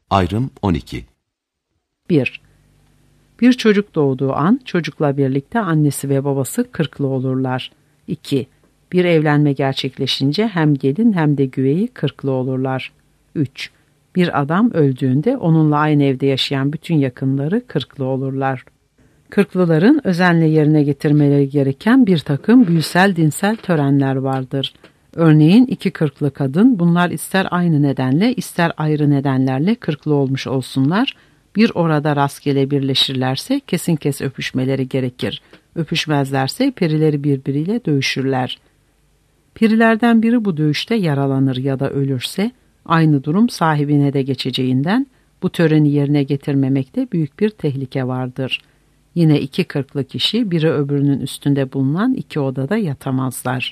Ayrım 12. 1. Bir çocuk doğduğu an çocukla birlikte annesi ve babası 40'lı olurlar. 2. Bir evlenme gerçekleşince hem gelin hem de güveyi 40'lı olurlar. 3. Bir adam öldüğünde onunla aynı evde yaşayan bütün yakınları 40'lı olurlar. 40'lıların özenle yerine getirmeleri gereken bir takım büyüsel dinsel törenler vardır. Örneğin 2 40'lı kadın, bunlar ister aynı nedenle ister ayrı nedenlerle 40'lı olmuş olsunlar, bir orada rastgele birleşirlerse kesin kes öpüşmeleri gerekir. Öpüşmezlerse perileri birbiriyle dövüşürler. Perilerden biri bu dövüşte yaralanır ya da ölürse, aynı durum sahibine de geçeceğinden bu töreni yerine getirmemekte büyük bir tehlike vardır. Yine 2 40'lı kişi biri öbürünün üstünde bulunan 2 odada yatamazlar.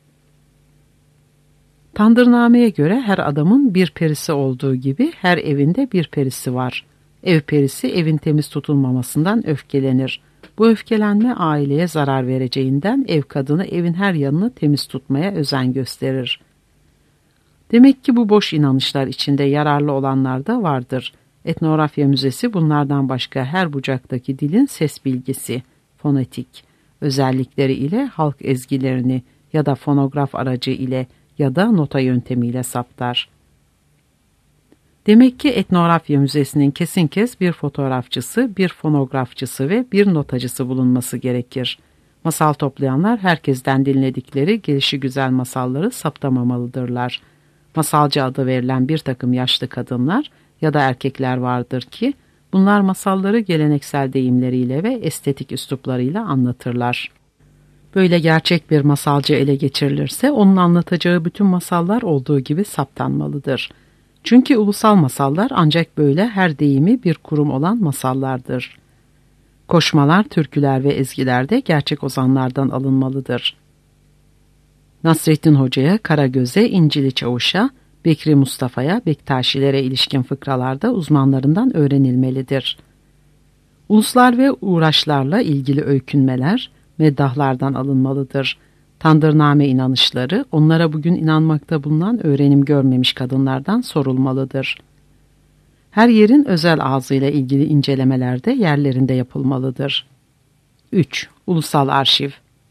Tandırname'ye göre her adamın bir perisi olduğu gibi her evinde bir perisi var. Ev perisi evin temiz tutulmamasından öfkelenir. Bu öfkelenme aileye zarar vereceğinden ev kadını evin her yanını temiz tutmaya özen gösterir. Demek ki bu boş inanışlar içinde yararlı olanlar da vardır. Etnografya Müzesi bunlardan başka her bucaktaki dilin ses bilgisi, fonetik özellikleri ile halk ezgilerini ya da fonograf aracı ile ya da nota yöntemiyle saptar. Demek ki Etnografya Müzesi'nin kesin kes bir fotoğrafçısı, bir fonografçısı ve bir notacısı bulunması gerekir. Masal toplayanlar herkesten dinledikleri gelişigüzel masalları saptamamalıdırlar. Masalcı adı verilen bir takım yaşlı kadınlar ya da erkekler vardır ki bunlar masalları geleneksel deyimleriyle ve estetik üsluplarıyla anlatırlar. Böyle gerçek bir masalcı ele geçirilirse onun anlatacağı bütün masallar olduğu gibi saptanmalıdır. Çünkü ulusal masallar ancak böyle her deyimi bir kurum olan masallardır. Koşmalar, türküler ve ezgiler de gerçek ozanlardan alınmalıdır. Nasrettin Hoca'ya, Karagöz'e, İncili Çavuş'a, Bekri Mustafa'ya, Bektaşilere ilişkin fıkralarda uzmanlarından öğrenilmelidir. Uluslar ve uğraşlarla ilgili öykünmeler meddahlardan alınmalıdır. Tandırname inanışları onlara bugün inanmakta bulunan öğrenim görmemiş kadınlardan sorulmalıdır. Her yerin özel ağzıyla ilgili incelemeler de yerlerinde yapılmalıdır. 3. Ulusal arşiv.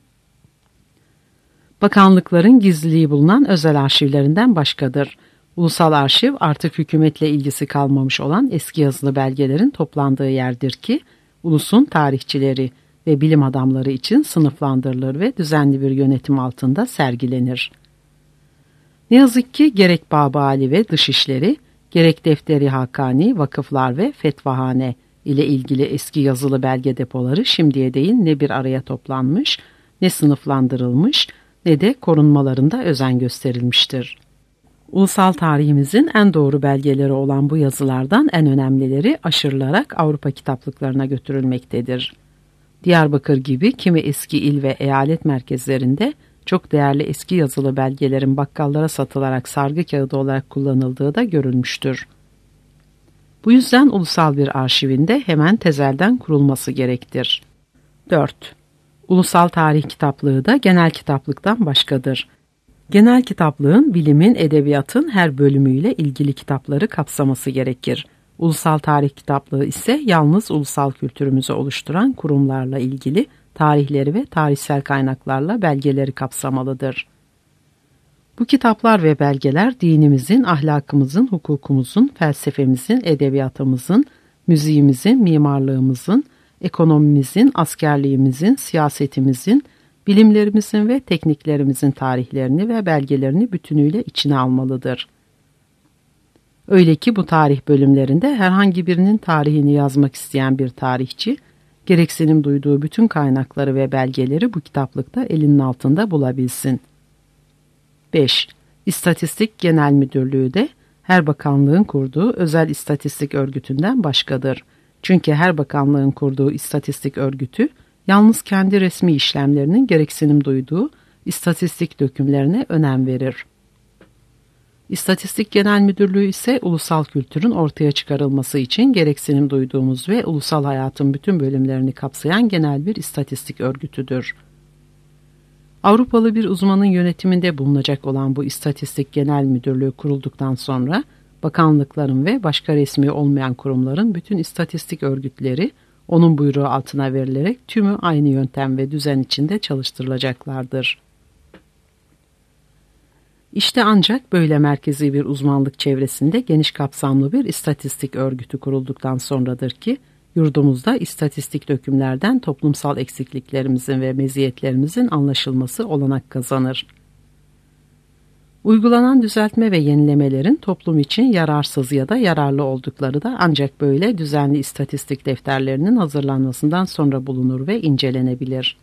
Bakanlıkların gizliliği bulunan özel arşivlerinden başkadır. Ulusal arşiv artık hükümetle ilgisi kalmamış olan eski yazılı belgelerin toplandığı yerdir ki ulusun tarihçileri ve bilim adamları için sınıflandırılır ve düzenli bir yönetim altında sergilenir. Ne yazık ki gerek Babali ve Dışişleri, gerek Defteri Hakani, vakıflar ve Fetvahane ile ilgili eski yazılı belge depoları şimdiye değin ne bir araya toplanmış, ne sınıflandırılmış, ne de korunmalarında özen gösterilmiştir. Ulusal tarihimizin en doğru belgeleri olan bu yazılardan en önemlileri aşırılarak Avrupa kitaplıklarına götürülmektedir. Diyarbakır gibi kimi eski il ve eyalet merkezlerinde çok değerli eski yazılı belgelerin bakkallara satılarak sargı kağıdı olarak kullanıldığı da görülmüştür. Bu yüzden ulusal bir arşivin de hemen tezelden kurulması gerektir. 4. Ulusal tarih kitaplığı da genel kitaplıktan başkadır. Genel kitaplığın bilimin, edebiyatın her bölümüyle ilgili kitapları kapsaması gerekir. Ulusal tarih kitaplığı ise yalnız ulusal kültürümüzü oluşturan kurumlarla ilgili tarihleri ve tarihsel kaynaklarla belgeleri kapsamalıdır. Bu kitaplar ve belgeler dinimizin, ahlakımızın, hukukumuzun, felsefemizin, edebiyatımızın, müziğimizin, mimarlığımızın, ekonomimizin, askerliğimizin, siyasetimizin, bilimlerimizin ve tekniklerimizin tarihlerini ve belgelerini bütünüyle içine almalıdır. Öyle ki bu tarih bölümlerinde herhangi birinin tarihini yazmak isteyen bir tarihçi, gereksinim duyduğu bütün kaynakları ve belgeleri bu kitaplıkta elinin altında bulabilsin. 5. İstatistik Genel Müdürlüğü de her bakanlığın kurduğu özel istatistik örgütünden başkadır. Çünkü her bakanlığın kurduğu istatistik örgütü, yalnız kendi resmi işlemlerinin gereksinim duyduğu istatistik dökümlerine önem verir. İstatistik Genel Müdürlüğü ise ulusal kültürün ortaya çıkarılması için gereksinim duyduğumuz ve ulusal hayatın bütün bölümlerini kapsayan genel bir istatistik örgütüdür. Avrupalı bir uzmanın yönetiminde bulunacak olan bu İstatistik Genel Müdürlüğü kurulduktan sonra Bakanlıkların ve başka resmi olmayan kurumların bütün istatistik örgütleri onun buyruğu altına verilerek tümü aynı yöntem ve düzen içinde çalıştırılacaklardır. İşte ancak böyle merkezi bir uzmanlık çevresinde geniş kapsamlı bir istatistik örgütü kurulduktan sonradır ki yurdumuzda istatistik dökümlerden toplumsal eksikliklerimizin ve meziyetlerimizin anlaşılması olanak kazanır. Uygulanan düzeltme ve yenilemelerin toplum için yararsız ya da yararlı oldukları da ancak böyle düzenli istatistik defterlerinin hazırlanmasından sonra bulunur ve incelenebilir.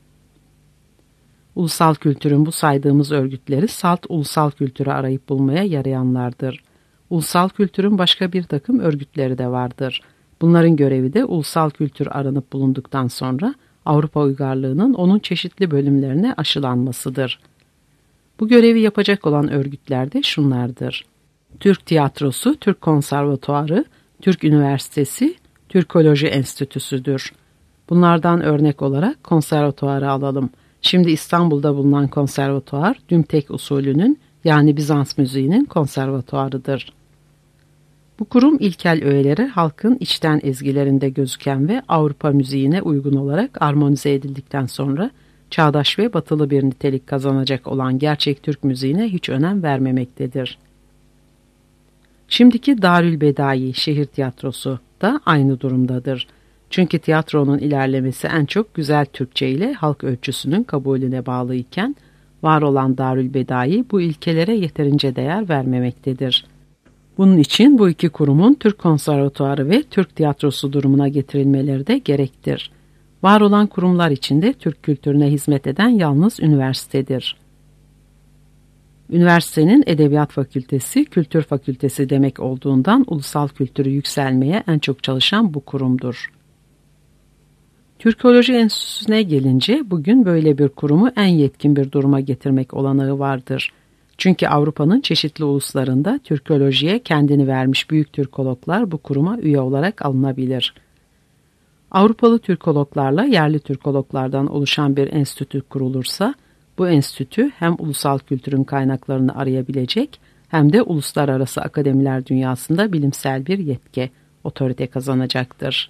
Ulusal kültürün bu saydığımız örgütleri salt ulusal kültürü arayıp bulmaya yarayanlardır. Ulusal kültürün başka bir takım örgütleri de vardır. Bunların görevi de ulusal kültür aranıp bulunduktan sonra Avrupa uygarlığının onun çeşitli bölümlerine aşılanmasıdır. Bu görevi yapacak olan örgütler de şunlardır: Türk Tiyatrosu, Türk Konservatuarı, Türk Üniversitesi, Türkoloji Enstitüsü'dür. Bunlardan örnek olarak konservatuarı alalım. Şimdi İstanbul'da bulunan konservatuar, Dümtek usulünün yani Bizans müziğinin konservatuarıdır. Bu kurum ilkel öğeleri halkın içten ezgilerinde gözüken ve Avrupa müziğine uygun olarak armonize edildikten sonra çağdaş ve batılı bir nitelik kazanacak olan gerçek Türk müziğine hiç önem vermemektedir. Şimdiki Darülbedai Şehir Tiyatrosu da aynı durumdadır. Çünkü tiyatronun ilerlemesi en çok güzel Türkçe ile halk ölçüsünün kabulüne bağlı iken, var olan Darülbedai bu ilkelere yeterince değer vermemektedir. Bunun için bu iki kurumun Türk Konservatuarı ve Türk Tiyatrosu durumuna getirilmeleri de gerektir. Var olan kurumlar içinde Türk kültürüne hizmet eden yalnız üniversitedir. Üniversitenin Edebiyat Fakültesi, Kültür Fakültesi demek olduğundan ulusal kültürü yükselmeye en çok çalışan bu kurumdur. Türkoloji Enstitüsü'ne gelince bugün böyle bir kurumu en yetkin bir duruma getirmek olanağı vardır. Çünkü Avrupa'nın çeşitli uluslarında Türkolojiye kendini vermiş büyük Türkologlar bu kuruma üye olarak alınabilir. Avrupalı Türkologlarla yerli Türkologlardan oluşan bir enstitü kurulursa, bu enstitü hem ulusal kültürün kaynaklarını arayabilecek hem de uluslararası akademiler dünyasında bilimsel bir yetki, otorite kazanacaktır.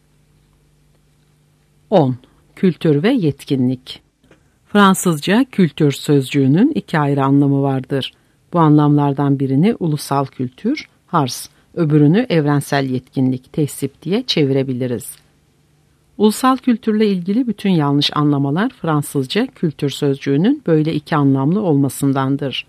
10. Kültür ve yetkinlik. Fransızca kültür sözcüğünün iki ayrı anlamı vardır. Bu anlamlardan birini ulusal kültür, hars, öbürünü evrensel yetkinlik, tehsip diye çevirebiliriz. Ulusal kültürle ilgili bütün yanlış anlamalar Fransızca kültür sözcüğünün böyle iki anlamlı olmasındandır.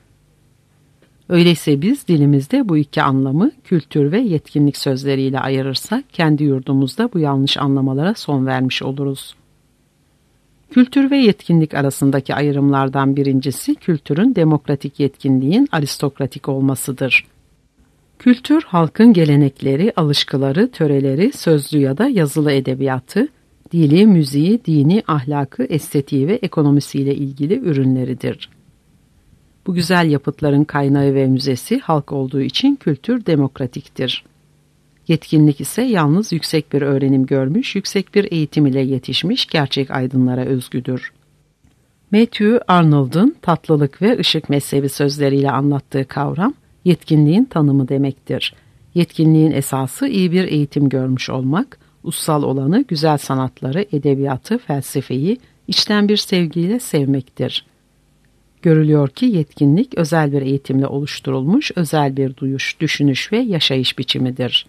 Öyleyse biz dilimizde bu iki anlamı kültür ve yetkinlik sözleriyle ayırırsak kendi yurdumuzda bu yanlış anlamalara son vermiş oluruz. Kültür ve yetkinlik arasındaki ayrımlardan birincisi kültürün demokratik yetkinliğin aristokratik olmasıdır. Kültür, halkın gelenekleri, alışkıları, töreleri, sözlü ya da yazılı edebiyatı, dili, müziği, dini, ahlakı, estetiği ve ekonomisiyle ilgili ürünleridir. Bu güzel yapıtların kaynağı ve müzesi halk olduğu için kültür demokratiktir. Yetkinlik ise yalnız yüksek bir öğrenim görmüş, yüksek bir eğitim ile yetişmiş gerçek aydınlara özgüdür. Matthew Arnold'un tatlılık ve ışık mezhebi sözleriyle anlattığı kavram, yetkinliğin tanımı demektir. Yetkinliğin esası iyi bir eğitim görmüş olmak, ussal olanı güzel sanatları, edebiyatı, felsefeyi içten bir sevgiyle sevmektir. Görülüyor ki yetkinlik özel bir eğitimle oluşturulmuş özel bir duyuş, düşünüş ve yaşayış biçimidir.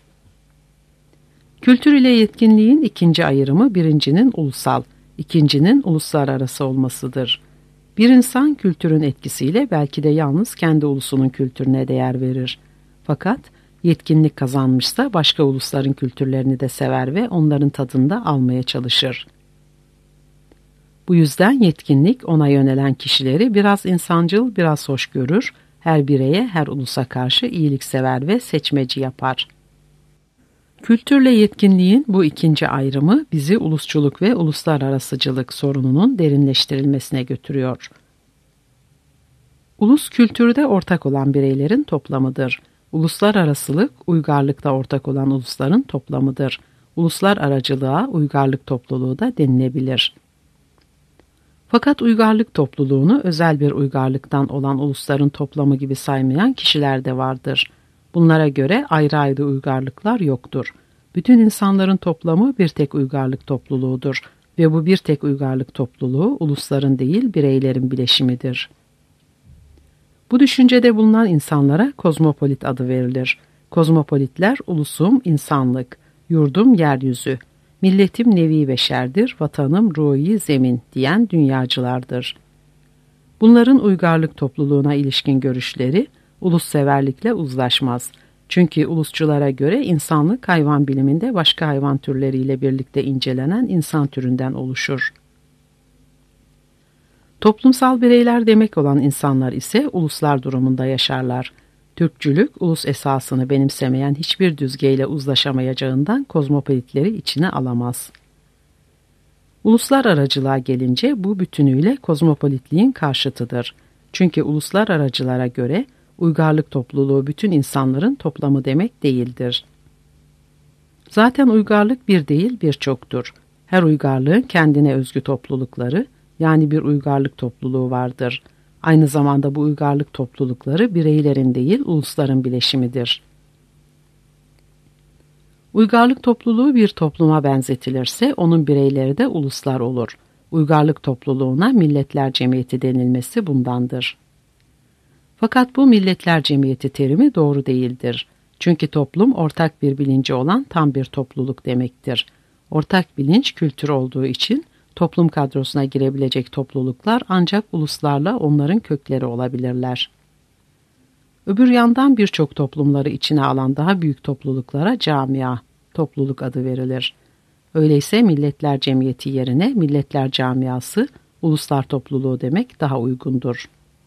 Kültür ile yetkinliğin ikinci ayrımı birincinin ulusal, ikincinin uluslararası olmasıdır. Bir insan kültürün etkisiyle belki de yalnız kendi ulusunun kültürüne değer verir. Fakat yetkinlik kazanmışsa başka ulusların kültürlerini de sever ve onların tadını da almaya çalışır. Bu yüzden yetkinlik ona yönelen kişileri biraz insancıl, biraz hoşgörür, her bireye, her ulusa karşı iyiliksever ve seçmeci yapar. Kültürle yetkinliğin bu ikinci ayrımı bizi ulusçuluk ve uluslararasıcılık sorununun derinleştirilmesine götürüyor. Ulus kültürde ortak olan bireylerin toplamıdır. Uluslararasılık, uygarlıkta ortak olan ulusların toplamıdır. Uluslar aracılığa uygarlık topluluğu da denilebilir. Fakat uygarlık topluluğunu özel bir uygarlıktan olan ulusların toplamı gibi saymayan kişiler de vardır. Bunlara göre ayrı ayrı uygarlıklar yoktur. Bütün insanların toplamı bir tek uygarlık topluluğudur ve bu bir tek uygarlık topluluğu ulusların değil bireylerin bileşimidir. Bu düşüncede bulunan insanlara kozmopolit adı verilir. Kozmopolitler ulusum insanlık, yurdum yeryüzü, milletim nevi beşerdir, vatanım ruhi zemin diyen dünyacılardır. Bunların uygarlık topluluğuna ilişkin görüşleri ulusseverlikle uzlaşmaz. Çünkü ulusçulara göre insanlık hayvan biliminde başka hayvan türleriyle birlikte incelenen insan türünden oluşur. Toplumsal bireyler demek olan insanlar ise uluslar durumunda yaşarlar. Türkçülük, ulus esasını benimsemeyen hiçbir düzgeyle uzlaşamayacağından kozmopolitleri içine alamaz. Uluslar aracılığa gelince bu bütünüyle kozmopolitliğin karşıtıdır. Çünkü uluslar aracılara göre uygarlık topluluğu bütün insanların toplamı demek değildir. Zaten uygarlık bir değil birçoktur. Her uygarlığın kendine özgü toplulukları, yani bir uygarlık topluluğu vardır. Aynı zamanda bu uygarlık toplulukları bireylerin değil ulusların bileşimidir. Uygarlık topluluğu bir topluma benzetilirse onun bireyleri de uluslar olur. Uygarlık topluluğuna milletler cemiyeti denilmesi bundandır. Fakat bu milletler cemiyeti terimi doğru değildir. Çünkü toplum ortak bir bilinci olan tam bir topluluk demektir. Ortak bilinç kültür olduğu için toplum kadrosuna girebilecek topluluklar ancak uluslarla onların kökleri olabilirler. Öbür yandan birçok toplumları içine alan daha büyük topluluklara camia, topluluk adı verilir. Öyleyse milletler cemiyeti yerine milletler camiası, uluslar topluluğu demek daha uygundur.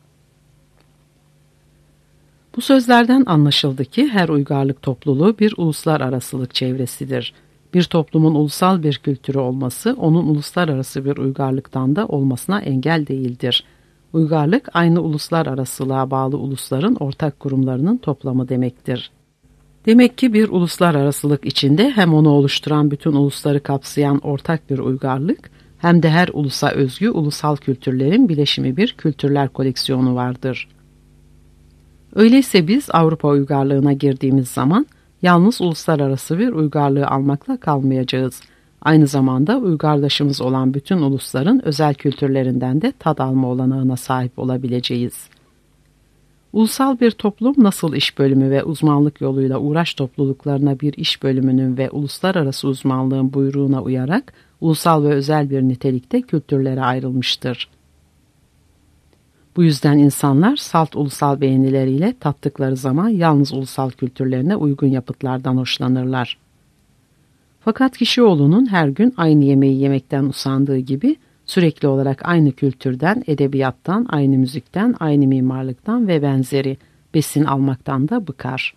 Bu sözlerden anlaşıldı ki her uygarlık topluluğu bir uluslararasılık çevresidir. Bir toplumun ulusal bir kültürü olması onun uluslararası bir uygarlıktan da olmasına engel değildir. Uygarlık aynı uluslararasılığa bağlı ulusların ortak kurumlarının toplamı demektir. Demek ki bir uluslararasılık içinde hem onu oluşturan bütün ulusları kapsayan ortak bir uygarlık hem de her ulusa özgü ulusal kültürlerin bileşimi bir kültürler koleksiyonu vardır. Öyleyse biz Avrupa uygarlığına girdiğimiz zaman yalnız uluslararası bir uygarlığı almakla kalmayacağız. Aynı zamanda uygardaşımız olan bütün ulusların özel kültürlerinden de tad alma olanağına sahip olabileceğiz. Ulusal bir toplum nasıl iş bölümü ve uzmanlık yoluyla uğraş topluluklarına bir iş bölümünün ve uluslararası uzmanlığın buyruğuna uyarak ulusal ve özel bir nitelikte kültürlere ayrılmıştır. Bu yüzden insanlar salt ulusal beğenileriyle tattıkları zaman yalnız ulusal kültürlerine uygun yapıtlardan hoşlanırlar. Fakat kişioğlunun her gün aynı yemeği yemekten usandığı gibi sürekli olarak aynı kültürden, edebiyattan, aynı müzikten, aynı mimarlıktan ve benzeri besin almaktan da bıkar.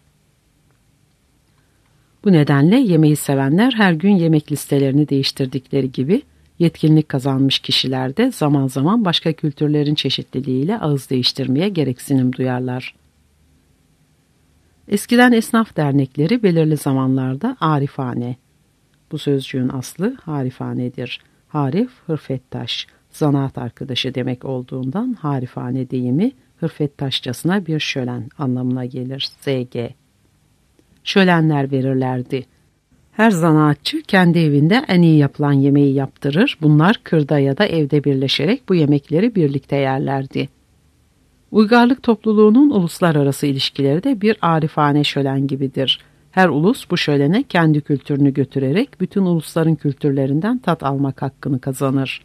Bu nedenle yemeği sevenler her gün yemek listelerini değiştirdikleri gibi yetkinlik kazanmış kişiler de zaman zaman başka kültürlerin çeşitliliğiyle ağız değiştirmeye gereksinim duyarlar. Eskiden esnaf dernekleri belirli zamanlarda arifane, bu sözcüğün aslı harifanedir. Harif, hırfettaş, zanaat arkadaşı demek olduğundan harifane deyimi hırfettaşçasına bir şölen anlamına gelir. Z.G. Şölenler verirlerdi. Her zanaatçı kendi evinde en iyi yapılan yemeği yaptırır. Bunlar kırda ya da evde birleşerek bu yemekleri birlikte yerlerdi. Uygarlık topluluğunun uluslararası ilişkileri de bir arifane şölen gibidir. Her ulus bu şölene kendi kültürünü götürerek bütün ulusların kültürlerinden tat almak hakkını kazanır.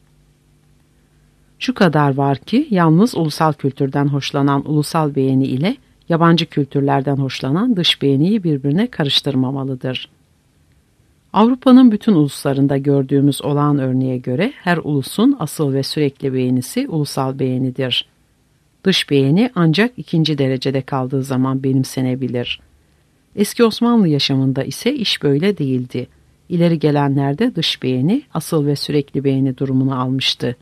Şu kadar var ki yalnız ulusal kültürden hoşlanan ulusal beğeni ile yabancı kültürlerden hoşlanan dış beğeniyi birbirine karıştırmamalıdır. Avrupa'nın bütün uluslarında gördüğümüz olağan örneğe göre her ulusun asıl ve sürekli beğenisi ulusal beğenidir. Dış beğeni ancak ikinci derecede kaldığı zaman benimsenebilir. Eski Osmanlı yaşamında ise iş böyle değildi. İleri gelenlerde dış beğeni asıl ve sürekli beğeni durumunu almıştı.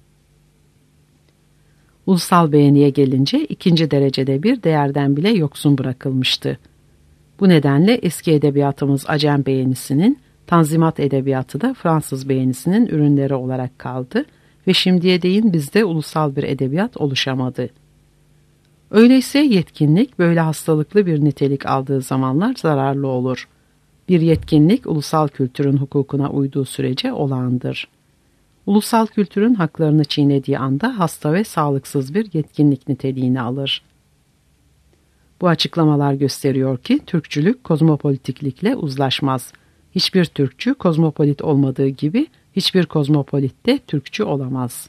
Ulusal beğeniye gelince ikinci derecede bir değerden bile yoksun bırakılmıştı. Bu nedenle eski edebiyatımız Acem beğenisinin, Tanzimat edebiyatı da Fransız beğenisinin ürünleri olarak kaldı ve şimdiye değin bizde ulusal bir edebiyat oluşamadı. Öyleyse yetkinlik böyle hastalıklı bir nitelik aldığı zamanlar zararlı olur. Bir yetkinlik ulusal kültürün hukukuna uyduğu sürece olağandır. Ulusal kültürün haklarını çiğnediği anda hasta ve sağlıksız bir yetkinlik niteliğini alır. Bu açıklamalar gösteriyor ki Türkçülük kozmopolitiklikle uzlaşmaz. Hiçbir Türkçü kozmopolit olmadığı gibi hiçbir kozmopolit de Türkçü olamaz.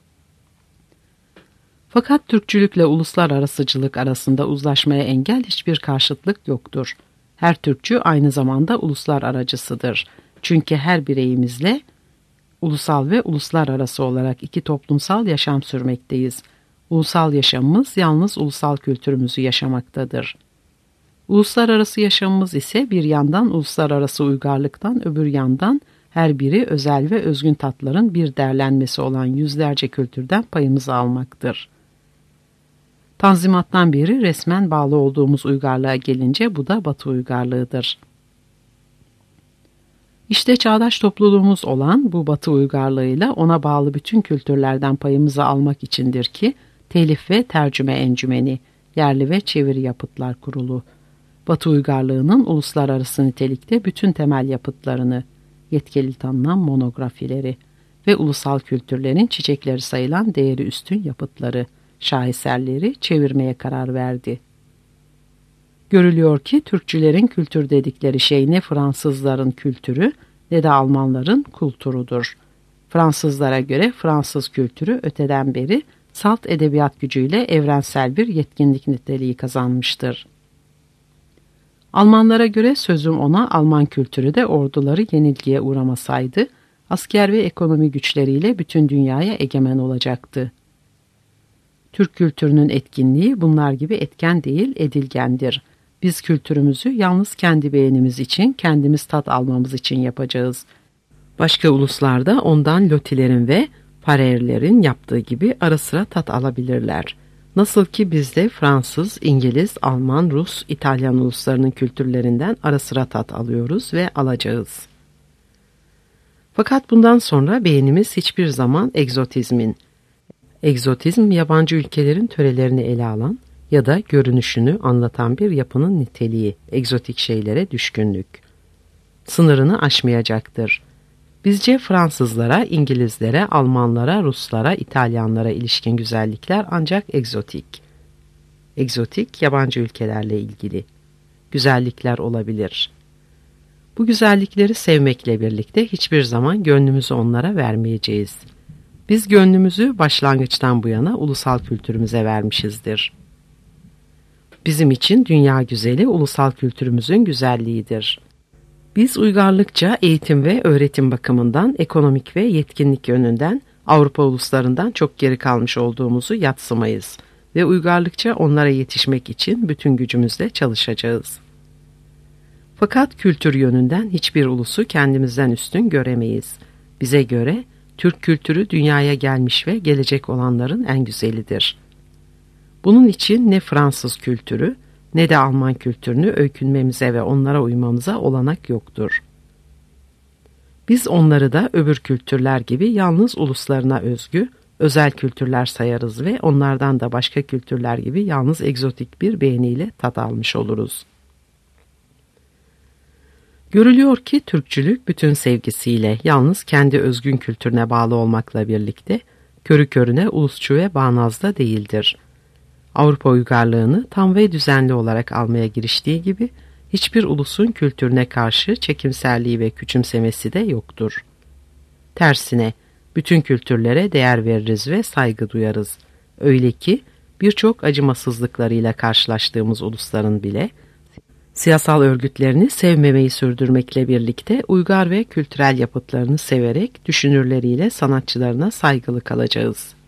Fakat Türkçülükle uluslararasıcılık arasında uzlaşmaya engel hiçbir karşıtlık yoktur. Her Türkçü aynı zamanda uluslar aracısıdır. Çünkü her bireyimizle ulusal ve uluslararası olarak iki toplumsal yaşam sürmekteyiz. Ulusal yaşamımız yalnız ulusal kültürümüzü yaşamaktadır. Uluslararası yaşamımız ise bir yandan uluslararası uygarlıktan, öbür yandan her biri özel ve özgün tatların bir derlenmesi olan yüzlerce kültürden payımızı almaktır. Tanzimattan beri resmen bağlı olduğumuz uygarlığa gelince bu da Batı uygarlığıdır. İşte çağdaş topluluğumuz olan bu Batı uygarlığıyla ona bağlı bütün kültürlerden payımızı almak içindir ki telif ve tercüme encümeni, yerli ve çeviri yapıtlar kurulu, Batı uygarlığının uluslararası nitelikte bütün temel yapıtlarını, yetkili tanınan monografileri ve ulusal kültürlerin çiçekleri sayılan değeri üstün yapıtları, şaheserleri çevirmeye karar verdi. Görülüyor ki Türkçülerin kültür dedikleri şey ne Fransızların kültürü ne de Almanların kulturudur. Fransızlara göre Fransız kültürü öteden beri salt edebiyat gücüyle evrensel bir yetkinlik niteliği kazanmıştır. Almanlara göre sözüm ona Alman kültürü de orduları yenilgiye uğramasaydı, asker ve ekonomi güçleriyle bütün dünyaya egemen olacaktı. Türk kültürünün etkinliği bunlar gibi etken değil, edilgendir. Biz kültürümüzü yalnız kendi beğenimiz için, kendimiz tat almamız için yapacağız. Başka uluslarda ondan Lotilerin ve Farerlerin yaptığı gibi ara sıra tat alabilirler. Nasıl ki biz de Fransız, İngiliz, Alman, Rus, İtalyan uluslarının kültürlerinden ara sıra tat alıyoruz ve alacağız. Fakat bundan sonra beğenimiz hiçbir zaman egzotizm yabancı ülkelerin törelerini ele alan ya da görünüşünü anlatan bir yapının niteliği, egzotik şeylere düşkünlük. Sınırını aşmayacaktır. Bizce Fransızlara, İngilizlere, Almanlara, Ruslara, İtalyanlara ilişkin güzellikler ancak egzotik. Egzotik, yabancı ülkelerle ilgili güzellikler olabilir. Bu güzellikleri sevmekle birlikte hiçbir zaman gönlümüzü onlara vermeyeceğiz. Biz gönlümüzü başlangıçtan bu yana ulusal kültürümüze vermişizdir. Bizim için dünya güzeli ulusal kültürümüzün güzelliğidir. Biz uygarlıkça eğitim ve öğretim bakımından, ekonomik ve yetkinlik yönünden Avrupa uluslarından çok geri kalmış olduğumuzu yadsımayız ve uygarlıkça onlara yetişmek için bütün gücümüzle çalışacağız. Fakat kültür yönünden hiçbir ulusu kendimizden üstün göremeyiz. Bize göre Türk kültürü dünyaya gelmiş ve gelecek olanların en güzelidir. Bunun için ne Fransız kültürü ne de Alman kültürünü öykünmemize ve onlara uymamıza olanak yoktur. Biz onları da öbür kültürler gibi yalnız uluslarına özgü, özel kültürler sayarız ve onlardan da başka kültürler gibi yalnız egzotik bir beğeniyle tat almış oluruz. Görülüyor ki Türkçülük bütün sevgisiyle yalnız kendi özgün kültürüne bağlı olmakla birlikte körü körüne ulusçu ve bağnazda değildir. Avrupa uygarlığını tam ve düzenli olarak almaya giriştiği gibi hiçbir ulusun kültürüne karşı çekimserliği ve küçümsemesi de yoktur. Tersine bütün kültürlere değer veririz ve saygı duyarız. Öyle ki birçok acımasızlıklarıyla karşılaştığımız ulusların bile siyasal örgütlerini sevmemeyi sürdürmekle birlikte uygar ve kültürel yapıtlarını severek düşünürleriyle sanatçılarına saygılı kalacağız.